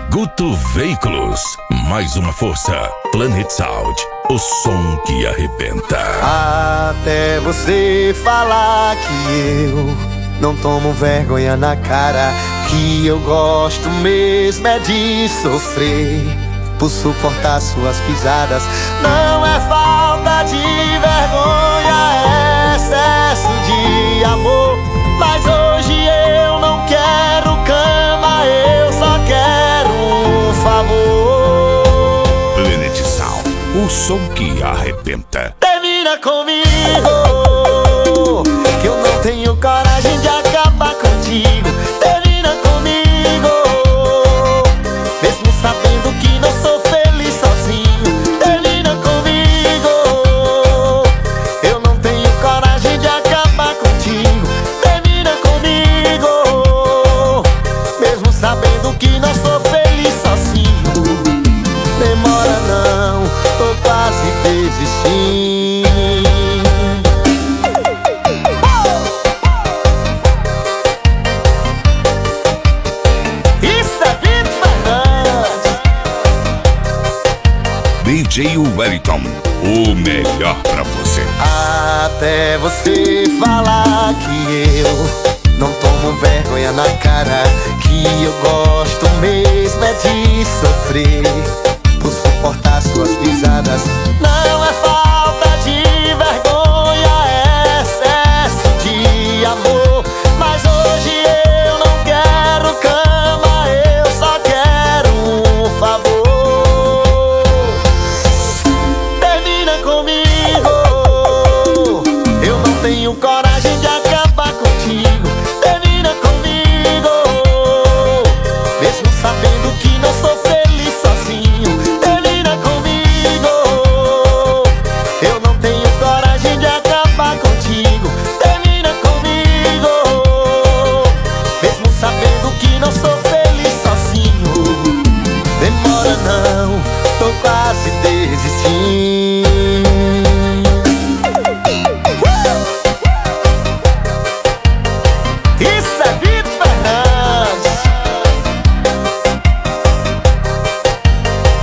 Guto Veículos, mais uma força. Planet Sound, o som que arrebenta. Até você falar que eu não tomo vergonha na cara, que eu gosto mesmo é de sofrer por suportar suas pisadas. Não é falta de vergonha, é excesso de amor. Mas hoje eu não quero cama, eu só quero um favor. Planet Sound, o som que arrebenta. Termina comigo, que eu não tenho coragem de acabar contigo. Termina comigo, mesmo sabendo que não sou feliz sozinho. Termina comigo, eu não tenho coragem de acabar contigo. Termina comigo, mesmo sabendo que não sou feliz sozinho. Demora não, tô quase desistindo. Isso é Vitor Fernandes. DJ Wellington, o melhor pra você. Até você falar que eu não tomo vergonha na cara, que eu gosto mesmo é de sofrer por suportar suas pisadas. Não é falta de vergonha, é excesso de amor. Mas hoje eu não quero cama, eu só quero um favor. Termina comigo, eu não tenho coragem de acabar contigo. Termina comigo, mesmo sabendo que não sou feliz sozinho. Termina comigo, eu não tenho coragem de acabar contigo. Termina comigo, mesmo sabendo que não sou feliz sozinho. Demora não, tô quase desistindo. Isso é Vitor Fernandes.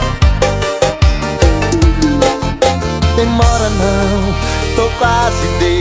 Demora não, tô quase desistindo.